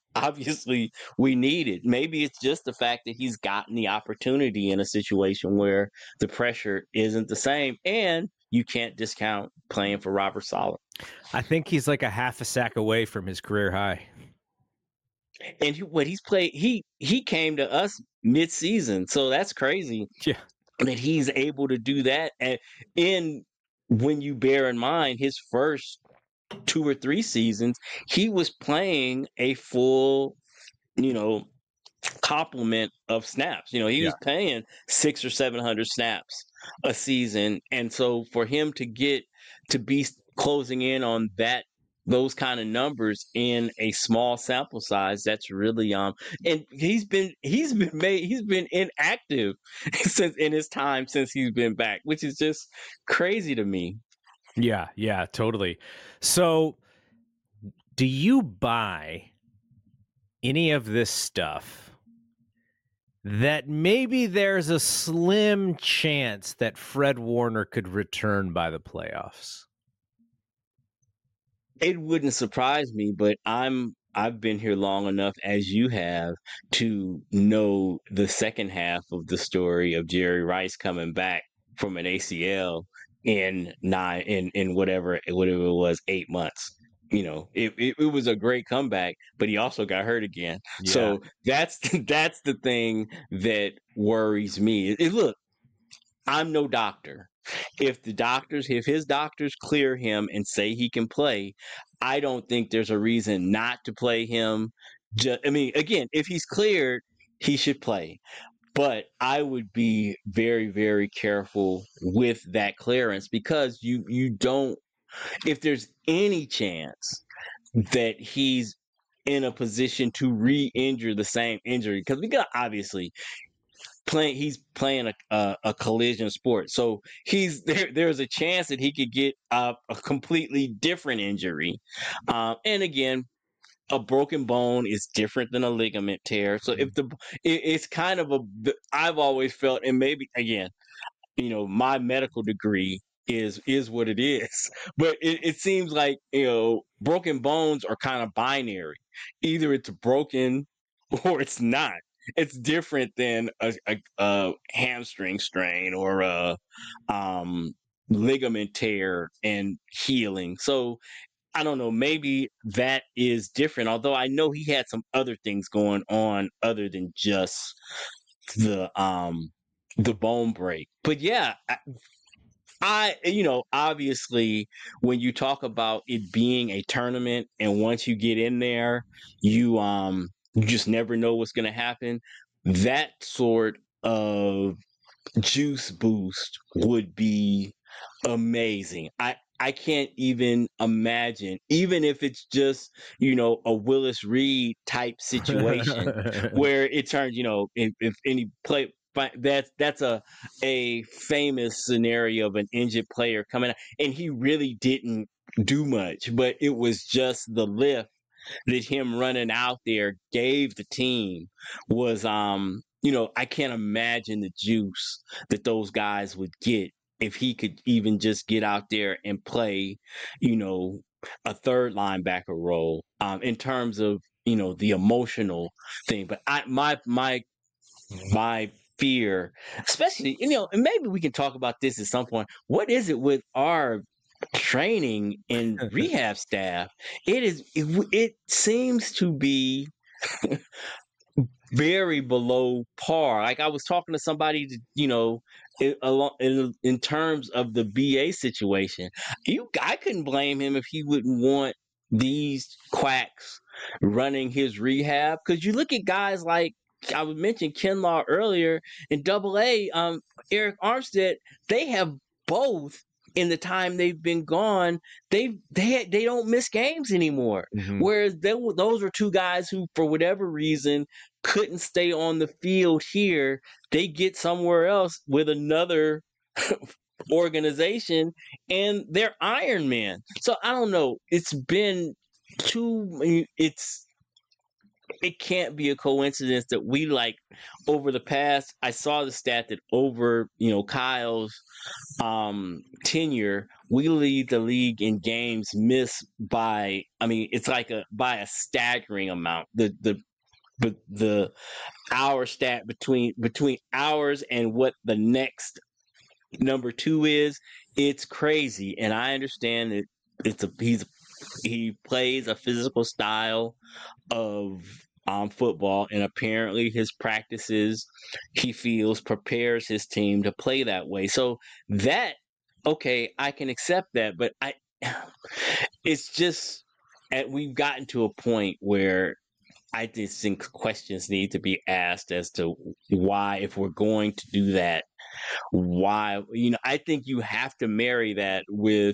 obviously we need it. Maybe it's just the fact that he's gotten the opportunity in a situation where the pressure isn't the same, and you can't discount playing for Robert Saleh. I think he's like a half a sack away from his career high. And he, what he's played, he he came to us mid-season, so that's crazy. Yeah. That he's able to do that, and in when you bear in mind his first two or three seasons, he was playing a full, you know, complement of snaps. You know, he Yeah. was playing six or seven hundred snaps a season, and so for him to get to be closing in on that those kind of numbers in a small sample size, that's really um and he's been he's been made he's been inactive since in his time since he's been back, which is just crazy to me. Yeah, yeah, totally. So do you buy any of this stuff that maybe there's a slim chance that Fred Warner could return by the playoffs? It wouldn't surprise me, but I'm I've been here long enough as you have to know the second half of the story of Jerry Rice coming back from an A C L in nine in in whatever whatever it was eight months. You know, it, it it was a great comeback, but he also got hurt again. Yeah. So that's that's the thing that worries me. It, look, I'm no doctor. If the doctors, if his doctors clear him and say he can play, I don't think there's a reason not to play him. Just, I mean, again, if he's cleared, he should play. But I would be very, very careful with that clearance because you you don't. If there's any chance that he's in a position to re-injure the same injury, because we got obviously playing he's playing a, a a collision sport, so he's there there's a chance that he could get a, a completely different injury, um, and again a broken bone is different than a ligament tear. So if the it, it's kind of a I've always felt, and maybe again, you know, my medical degree is is what it is, but it, it seems like, you know, broken bones are kind of binary. Either it's broken or it's not. It's different than a, a, a hamstring strain or a um, ligament tear and healing. So I don't know. Maybe that is different. Although I know he had some other things going on other than just the um the bone break. But yeah, I, I you know obviously when you talk about it being a tournament and once you get in there, you um you just never know what's going to happen. That sort of juice boost would be amazing. I I can't even imagine, even if it's just, you know, a Willis Reed type situation where it turns, you know, if, if any play, but that's that's a a famous scenario of an injured player coming out, and he really didn't do much, but it was just the lift that him running out there gave the team was um you know, I can't imagine the juice that those guys would get if he could even just get out there and play, you know, a third linebacker role, um in terms of, you know, the emotional thing. But I my my my fear, especially, you know, and maybe we can talk about this at some point. What is it with our training and rehab staff? It is it, it seems to be very below par. Like I was talking to somebody, you know, in, along in, in terms of the B A situation. You, I couldn't blame him if he wouldn't want these quacks running his rehab. Because you look at guys like I would mention Kinlaw earlier in Double A, um, Eric Armstead. They have both. In the time they've been gone, they they they don't miss games anymore. Mhm. Whereas they, those are two guys who, for whatever reason, couldn't stay on the field here. They get somewhere else with another organization, and they're Iron Man. So I don't know. It's been too. It's it can't be a coincidence that we like over the past. I saw the stat that over you know Kyle's um tenure, we lead the league in games missed by. I mean, it's like a by a staggering amount. The the but the hour stat between between ours and what the next number two is, it's crazy. And I understand that it's a he's he plays a physical style of um football, and apparently his practices, he feels, prepares his team to play that way. So that okay, I can accept that, but I it's just at we've gotten to a point where I just think questions need to be asked as to why, if we're going to do that, why, you know, I think you have to marry that with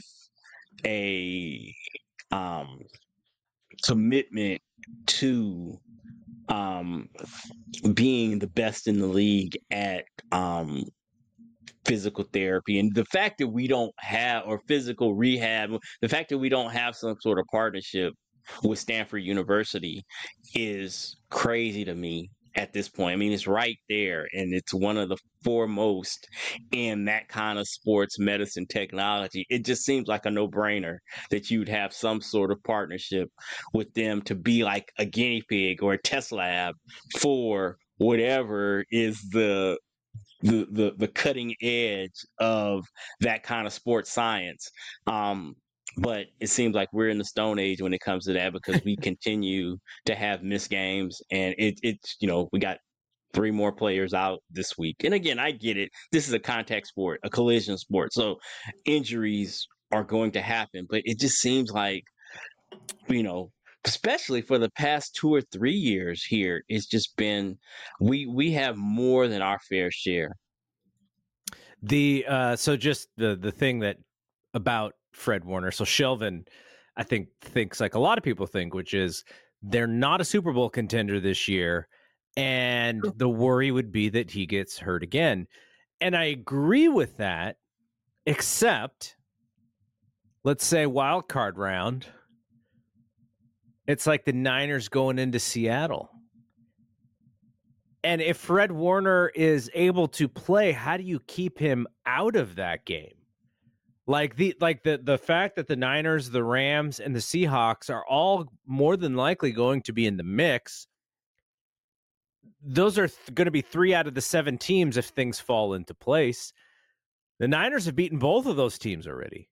a um, commitment to um, being the best in the league at um, physical therapy. And the fact that we don't have, or physical rehab, the fact that we don't have some sort of partnership with Stanford University is crazy to me at this point. I mean, it's right there, and it's one of the foremost in that kind of sports medicine technology. It just seems like a no-brainer that you'd have some sort of partnership with them to be like a guinea pig or a test lab for whatever is the the the, the cutting edge of that kind of sports science. Um, but it seems like we're in the Stone Age when it comes to that, because we continue to have missed games, and it, it's, you know, we got three more players out this week. And again, I get it. This is a contact sport, a collision sport. So injuries are going to happen, but it just seems like, you know, especially for the past two or three years here, it's just been, we, we have more than our fair share. The, uh, so just the, the thing that about Fred Warner. So Shelvin, I think, thinks like a lot of people think, which is they're not a Super Bowl contender this year, and the worry would be that he gets hurt again. And I agree with that, except let's say wild card round, it's like the Niners going into Seattle. And if Fred Warner is able to play, how do you keep him out of that game? Like the like the the fact that the Niners, the Rams, and the Seahawks are all more than likely going to be in the mix. Those are th- going to be three out of the seven teams if things fall into place. The Niners have beaten both of those teams already.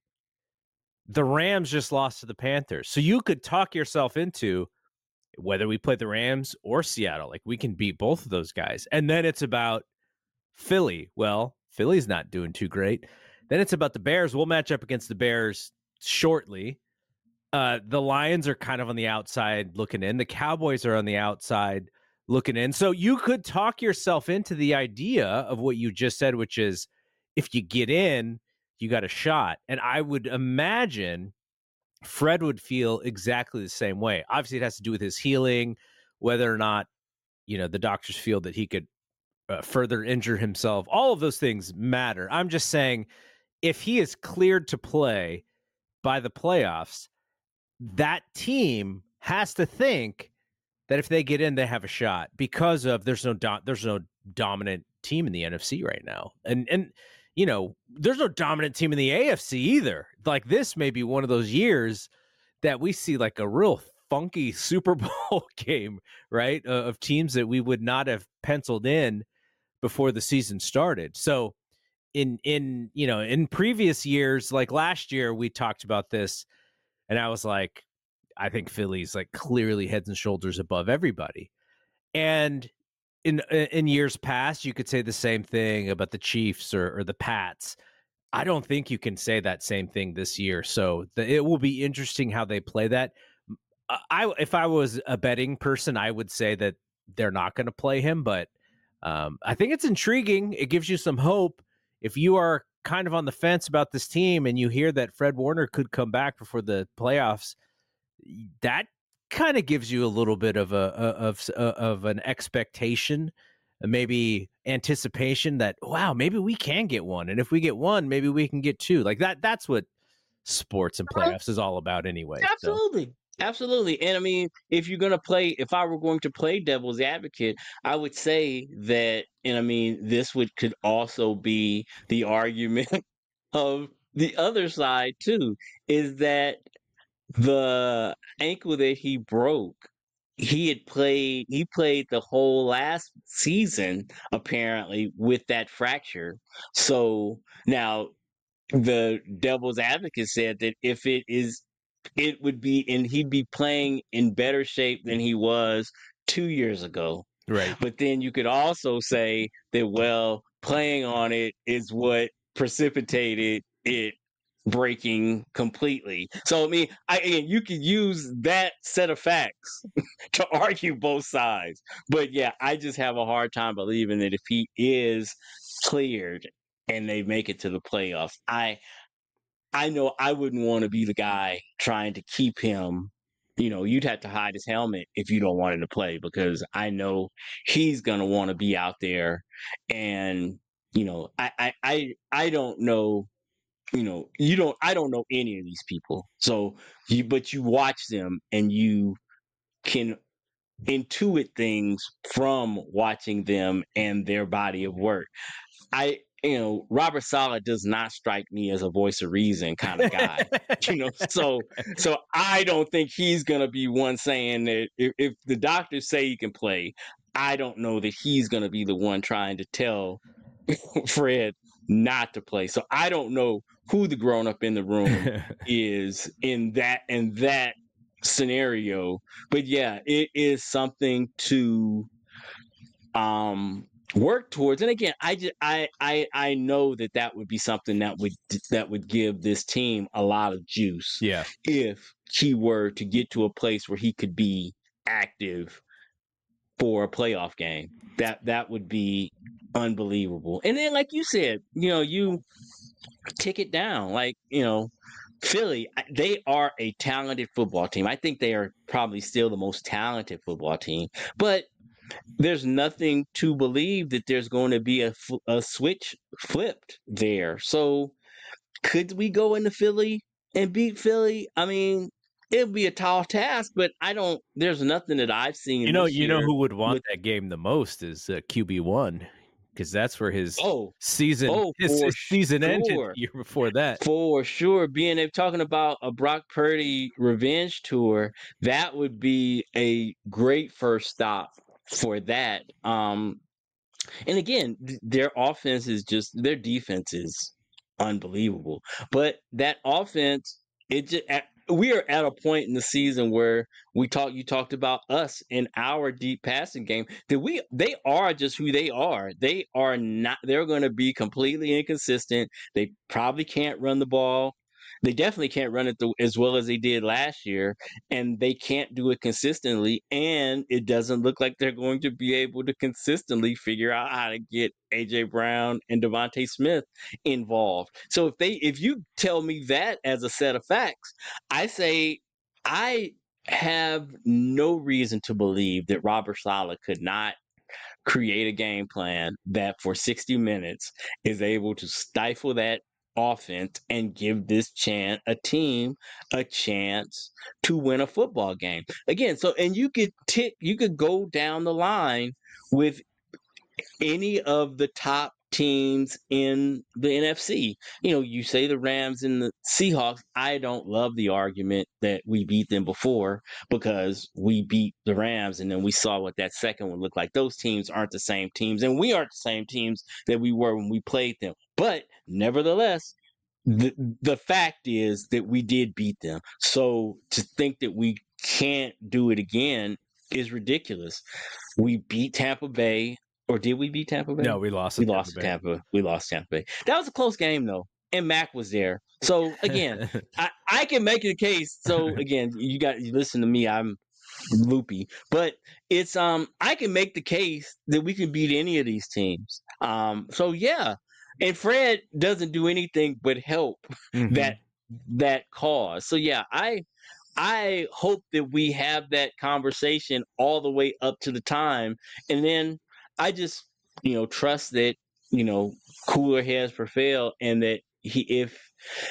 The Rams just lost to the Panthers. So you could talk yourself into whether we play the Rams or Seattle, like we can beat both of those guys. And then it's about Philly. Well, Philly's not doing too great. Then it's about the Bears. We'll match up against the Bears shortly. Uh, the Lions are kind of on the outside looking in. The Cowboys are on the outside looking in. So you could talk yourself into the idea of what you just said, which is if you get in, you got a shot. And I would imagine Fred would feel exactly the same way. Obviously, it has to do with his healing, whether or not, you know, the doctors feel that he could uh, further injure himself. All of those things matter. I'm just saying, if he is cleared to play by the playoffs, that team has to think that if they get in, they have a shot, because of there's no do- there's no dominant team in the N F C right now, and and you know there's no dominant team in the A F C either. Like, this may be one of those years that we see like a real funky Super Bowl game, right, uh, of teams that we would not have penciled in before the season started. So in in you know in previous years, like last year, we talked about this, and I was like, I think Philly's like clearly heads and shoulders above everybody. And in in years past, you could say the same thing about the Chiefs or, or the Pats. I don't think you can say that same thing this year. So the, it will be interesting how they play that. I if I was a betting person, I would say that they're not going to play him, but um, I think it's intriguing. It gives you some hope. If you are kind of on the fence about this team and you hear that Fred Warner could come back before the playoffs, that kind of gives you a little bit of a of of an expectation, maybe anticipation that, wow, maybe we can get one, and if we get one, maybe we can get two. Like that. That's what sports and playoffs is all about, anyway. Absolutely, Absolutely. And I mean, if you're going to play, if I were going to play devil's advocate, I would say that, and I mean, this would could also be the argument of the other side too, is that the ankle that he broke, he had played, he played the whole last season apparently with that fracture. So now the devil's advocate said that if it is, it would be, and he'd be playing in better shape than he was two years ago. Right. But then you could also say that, well, playing on it is what precipitated it breaking completely. So I mean, I and you could use that set of facts to argue both sides. But yeah, I just have a hard time believing that if he is cleared and they make it to the playoffs, I I know I wouldn't want to be the guy trying to keep him. You know, you'd have to hide his helmet if you don't want him to play, because I know he's gonna want to be out there. And you know, I, I I I don't know. You know, you don't. I don't know any of these people. So you, but you watch them and you can intuit things from watching them and their body of work. I, you know, Robert Saleh does not strike me as a voice of reason kind of guy, you know. So, so I don't think he's gonna be one saying that if, if the doctors say he can play, I don't know that he's gonna be the one trying to tell Fred not to play. So I don't know who the grown up in the room is in that in that scenario. But yeah, it is something to um work towards. And again, I just I I I know that that would be something that would that would give this team a lot of juice. Yeah. If he were to get to a place where he could be active for a playoff game, that that would be unbelievable. And then, like you said, you know, you tick it down. Like, you know, Philly, they are a talented football team. I think they are probably still the most talented football team. But there's nothing to believe that there's going to be a, a switch flipped there. So could we go into Philly and beat Philly? I mean, it would be a tall task, but I don't. There's nothing that I've seen. You know, this you know year who would want with, that game the most is uh, Q B one, because that's where his oh, season oh, his, for his season ended sure. the year before that. For sure. Being they're talking about a Brock Purdy revenge tour, that would be a great first stop for that. Um, and again, th- their offense is just their defense is unbelievable. But that offense, it just at, we are at a point in the season where we talk. You talked about us in our deep passing game. That we they are just who they are. They are not. They're going to be completely inconsistent. They probably can't run the ball. They definitely can't run it the, as well as they did last year, and they can't do it consistently. And it doesn't look like they're going to be able to consistently figure out how to get A J Brown and Devontae Smith involved. So if they, if you tell me that as a set of facts, I say I have no reason to believe that Robert Saleh could not create a game plan that for sixty minutes is able to stifle that offense and give this chance a team a chance to win a football game again. So and you could tick you could go down the line with any of the top teams in the N F C. You know, you say the Rams and the Seahawks. I don't love the argument that we beat them before, because we beat the Rams and then we saw what that second one looked like. Those teams aren't the same teams, and we aren't the same teams that we were when we played them. But nevertheless, the the fact is that we did beat them. So to think that we can't do it again is ridiculous. We beat Tampa Bay. Or did we beat Tampa Bay? No, we lost. We to lost to Tampa Tampa. We lost Tampa Bay. That was a close game though, and Mac was there. So again, Bay. I, I can make a case. So again, you got you listen to me. I'm loopy, but it's um I can make the case that we can beat any of these teams. Um, so yeah, and Fred doesn't do anything but help Mhm. that that cause. So yeah, I I hope that we have that conversation all the way up to the time, and then I just, you know, trust that, you know, cooler heads prevail, and that he, if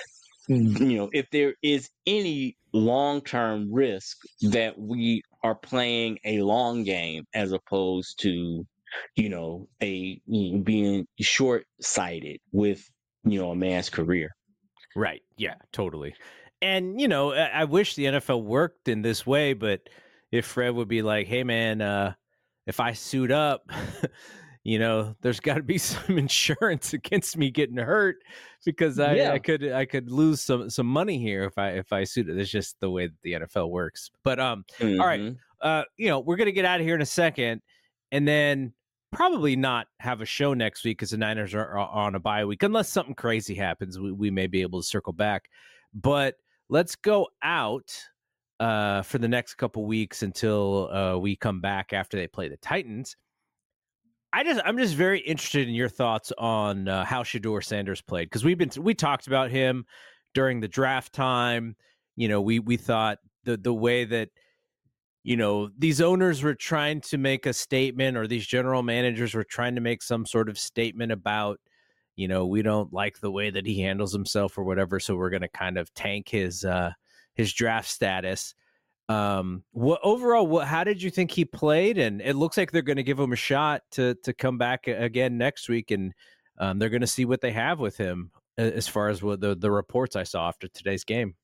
you know, if there is any long-term risk that we are playing a long game as opposed to, you know, a you know, being short-sighted with, you know, a man's career. Right. Yeah, totally. And, you know, I, I wish the N F L worked in this way, but if Fred would be like, hey, man, uh, if I suit up, you know, there's got to be some insurance against me getting hurt because I, Yeah. I could I could lose some some money here if I if I suit it. It's just the way that the N F L works. But um, Mhm. all right, uh, you know, we're gonna get out of here in a second, and then probably not have a show next week because the Niners are, are on a bye week, unless something crazy happens. We we may be able to circle back, but let's go out uh, for the next couple weeks until uh, we come back after they play the Titans. I just, I'm just very interested in your thoughts on uh, how Shedeur Sanders played because we've been, we talked about him during the draft time. You know, we we thought the the way that, you know, these owners were trying to make a statement, or these general managers were trying to make some sort of statement about, you know, we don't like the way that he handles himself or whatever, so we're going to kind of tank his uh, his draft status. Um, what overall, what, how did you think he played? And it looks like they're going to give him a shot to to come back again next week, and um, they're going to see what they have with him as far as what the the reports I saw after today's game.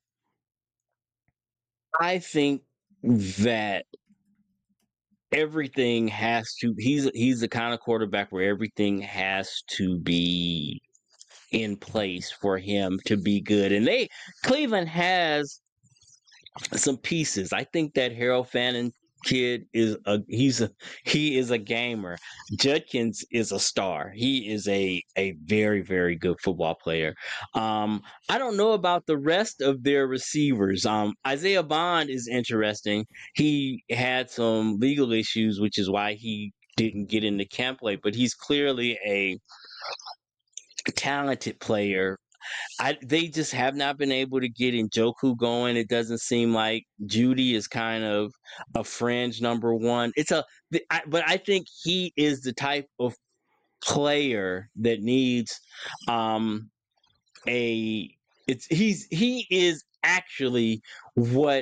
I think that everything has to he's he's the kind of quarterback where everything has to be in place for him to be good. And they Cleveland has some pieces. I think that Harold Fannin kid is a he's a he is a gamer. Judkins is a star. He is a a very very good football player. Um I don't know about the rest of their receivers. Um Isaiah Bond is interesting. He had some legal issues, which is why he didn't get into camp late, but he's clearly a talented player. I they just have not been able to get Njoku going. It doesn't seem like Judy is kind of a fringe number one. It's a, th- I, but I think he is the type of player that needs um a. It's he's he is actually what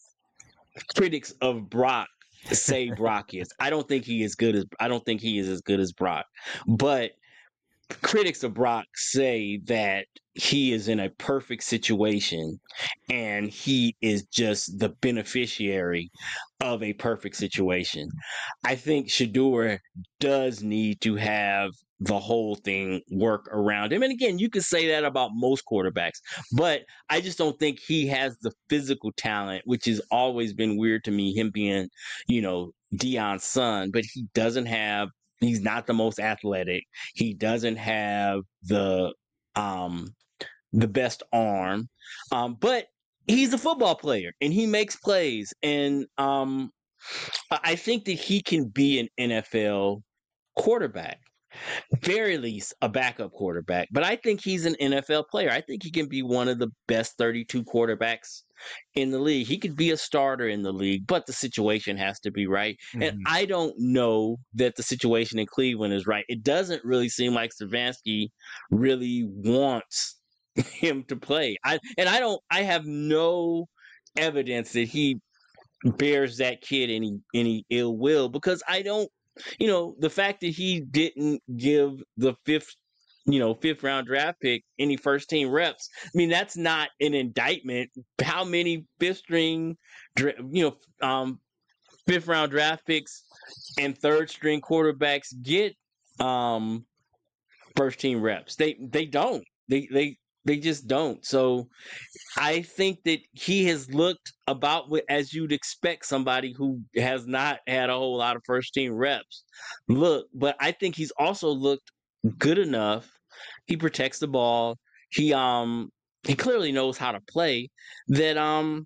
critics of Brock say Brock is. I don't think he is good as I don't think he is as good as Brock, but critics of Brock say that he is in a perfect situation and he is just the beneficiary of a perfect situation. I think Shedeur does need to have the whole thing work around him. And again, you could say that about most quarterbacks, but I just don't think he has the physical talent, which has always been weird to me, him being, you know, Deion's son, but he doesn't have he's not the most athletic. He doesn't have the um the best arm. Um but he's a football player and he makes plays, and um I I think that he can be an N F L quarterback. Very least a backup quarterback, but I think he's an N F L player. I think he can be one of the best thirty-two quarterbacks in the league. He could be a starter in the league, but the situation has to be right. And Mhm. I don't know that the situation in Cleveland is right. It doesn't really seem like Stefanski really wants him to play. I and I don't I have no evidence that he bears that kid any any ill will, because I don't, you know, the fact that he didn't give the fifth, you know, fifth round draft pick any first team reps. I mean, that's not an indictment. How many fifth string, dra- you know, um, fifth round draft picks and third string quarterbacks get um first team reps? They they don't. They they they just don't. So I think that he has looked about wi- as you'd expect somebody who has not had a whole lot of first team reps look, but I think he's also looked good enough. He protects the ball. He um he clearly knows how to play, that um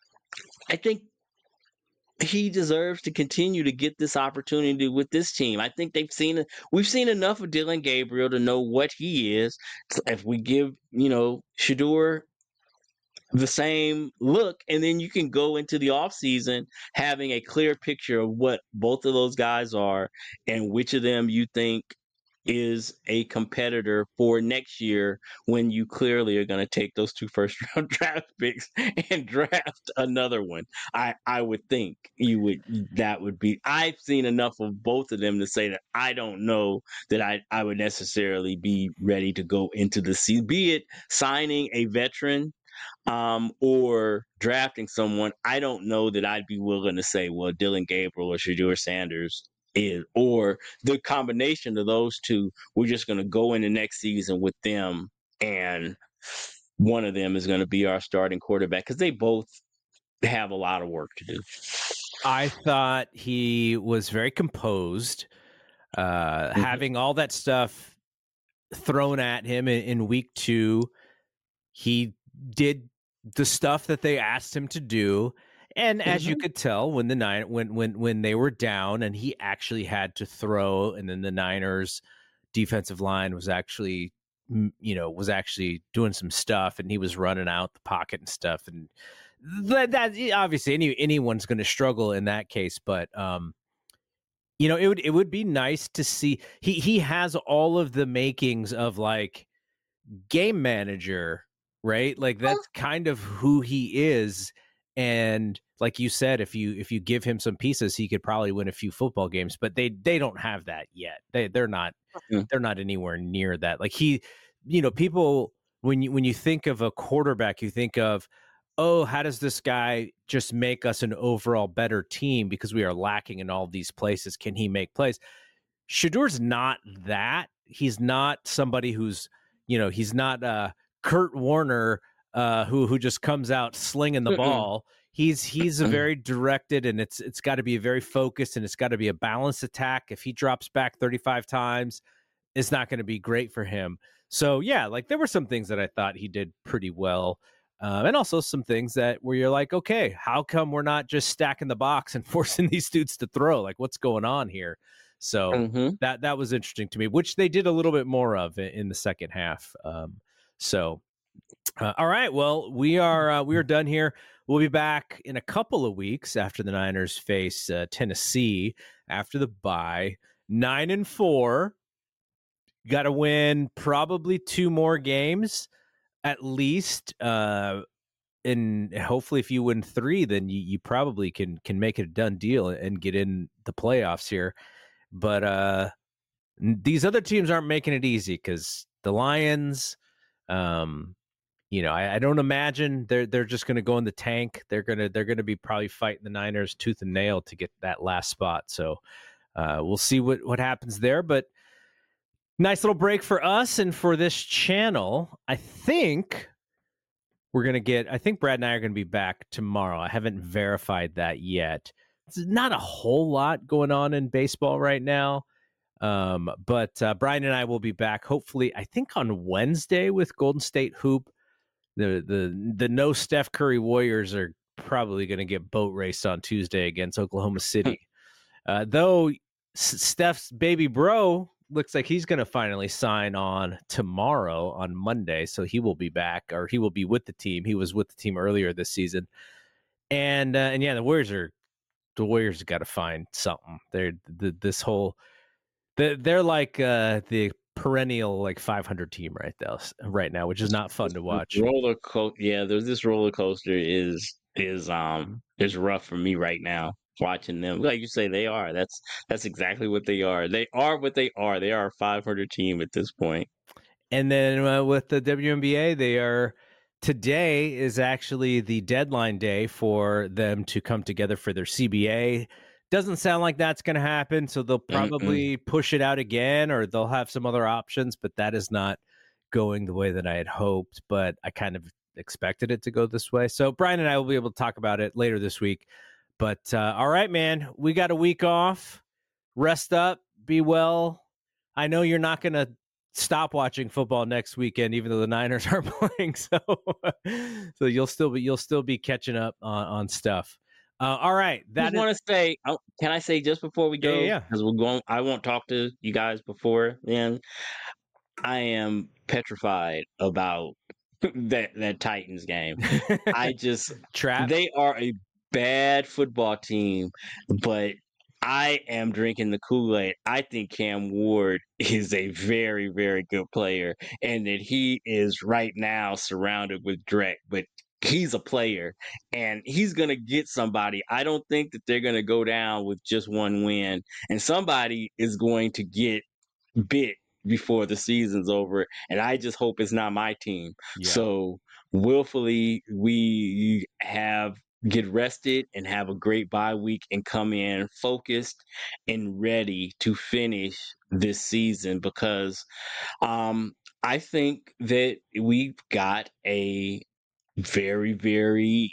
I think he deserves to continue to get this opportunity with this team. I think they've seen we've seen enough of Dylan Gabriel to know what he is. So if we give, you know, Shedeur the same look, and then you can go into the offseason having a clear picture of what both of those guys are and which of them you think, is a competitor for next year when you clearly are going to take those two first round draft picks and draft another one. I, I would think you would, that would be, I've seen enough of both of them to say that I don't know that I, I would necessarily be ready to go into the season, be it signing a veteran um, or drafting someone. I don't know that I'd be willing to say, well, Dylan Gabriel or Shedeur Sanders is, or the combination of those two, we're just going to go into next season with them, and one of them is going to be our starting quarterback, because they both have a lot of work to do. I thought he was very composed, uh, mm-hmm. having all that stuff thrown at him in, in week two. He did the stuff that they asked him to do. And as mm-hmm. you could tell, when the nine when when when they were down and he actually had to throw, and then the Niners defensive line was actually, you know, was actually doing some stuff, and he was running out the pocket and stuff, and that, that obviously any anyone's going to struggle in that case. But um, you know, it would it would be nice to see. He he has all of the makings of like game manager, right? Like that's kind of who he is. And like you said, if you if you give him some pieces, he could probably win a few football games. But they they don't have that yet. They they're not mm-hmm. they're not anywhere near that. Like he, you know, people when you when you think of a quarterback, you think of, oh, how does this guy just make us an overall better team because we are lacking in all of these places? Can he make plays? Shedeur's not that. He's not somebody who's, you know, he's not uh, Kurt Warner. Uh, who who just comes out slinging the Mm-mm. ball. He's he's a very directed, and it's it's got to be a very focused, and it's got to be a balanced attack. If he drops back thirty-five times, it's not going to be great for him. So yeah, like there were some things that I thought he did pretty well, um, and also some things that where you're like, okay, how come we're not just stacking the box and forcing these dudes to throw? Like what's going on here? So mm-hmm. that that was interesting to me, which they did a little bit more of in, in the second half. Um, so. Uh, all right. Well, we are uh, we are done here. We'll be back in a couple of weeks after the Niners face uh, Tennessee after the bye. Nine and four. Got to win probably two more games at least. Uh, and hopefully, if you win three, then you, you probably can can make it a done deal and get in the playoffs here. But uh, these other teams aren't making it easy because the Lions. Um, You know, I, I don't imagine they're they're just going to go in the tank. They're gonna they're gonna be probably fighting the Niners tooth and nail to get that last spot. So uh, we'll see what, what happens there. But nice little break for us and for this channel. I think we're gonna get. I think Brad and I are gonna be back tomorrow. I haven't verified that yet. There's not a whole lot going on in baseball right now. Um, but uh, Brian and I will be back hopefully. I think on Wednesday with Golden State Hoop. The the the no Steph Curry Warriors are probably going to get boat raced on Tuesday against Oklahoma City. Uh, though S- Steph's baby bro looks like he's going to finally sign on tomorrow on Monday, so he will be back, or he will be with the team. He was with the team earlier this season, and uh, and yeah, the Warriors are the Warriors got to find something. They're the, this whole they're, they're like uh, the. perennial like five hundred team right now, right now, which is not fun to watch. Roller coaster, yeah. There's this roller coaster is is um is rough for me right now. Watching them, like you say, they are. That's that's exactly what they are. They are what they are. They are a five hundred team at this point. And then uh, with the W N B A, they are. Today is actually the deadline day for them to come together for their C B A. Doesn't sound like that's going to happen, so they'll probably Mm-mm. push it out again, or they'll have some other options, but that is not going the way that I had hoped, but I kind of expected it to go this way. So Brian and I will be able to talk about it later this week. But uh, all right, man, we got a week off. Rest up, be well. I know you're not going to stop watching football next weekend, even though the Niners are playing, so so you'll still be you'll still be catching up on, on stuff. Uh, all right. That I just is... want to say, can I say just before we go? Yeah, because yeah. we're going. I won't talk to you guys before then. I am petrified about that that Titans game. I just Trap. They are a bad football team, but I am drinking the Kool-Aid. I think Cam Ward is a very, very good player, and that he is right now surrounded with Drek, but he's a player, and he's going to get somebody. I don't think that they're going to go down with just one win, and somebody is going to get bit before the season's over, and I just hope it's not my team. Yeah. So willfully, we have get rested and have a great bye week and come in focused and ready to finish this season, because um, I think that we've got a very, very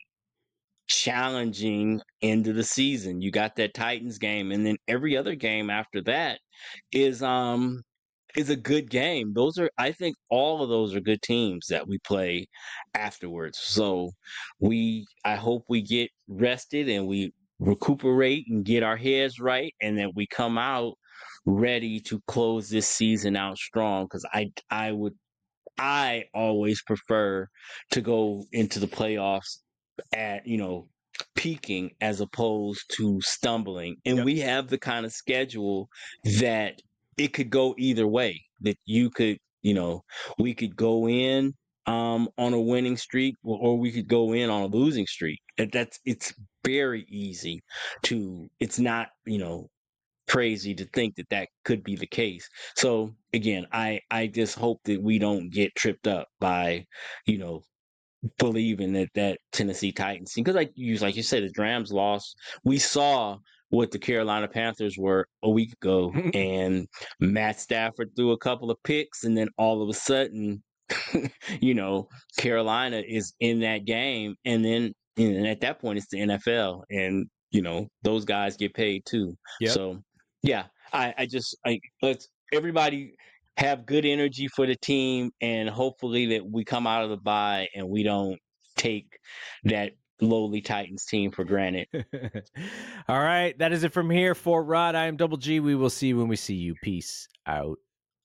challenging end of the season. You got that Titans game, and then every other game after that is um is a good game. Those are, I think, all of those are good teams that we play afterwards. So we, I hope we get rested and we recuperate and get our heads right, and that we come out ready to close this season out strong. Because I, I would, I always prefer to go into the playoffs at, you know, peaking as opposed to stumbling. And Yep. we have the kind of schedule that it could go either way. That you could, you know, we could go in um on a winning streak, or, or we could go in on a losing streak. That that's it's very easy to, it's not, you know, crazy to think that that could be the case. So again, I I just hope that we don't get tripped up by, you know, believing that that Tennessee Titans team, because like you like you said, the Rams lost. We saw what the Carolina Panthers were a week ago, and Matt Stafford threw a couple of picks, and then all of a sudden, you know, Carolina is in that game, and then and at that point it's the N F L, and you know those guys get paid too. Yep. So yeah, I, I just I let's everybody have good energy for the team, and hopefully that we come out of the bye and we don't take that lowly Titans team for granted. All right, that is it from here for Rod. I am Double G. We will see you when we see you. Peace out.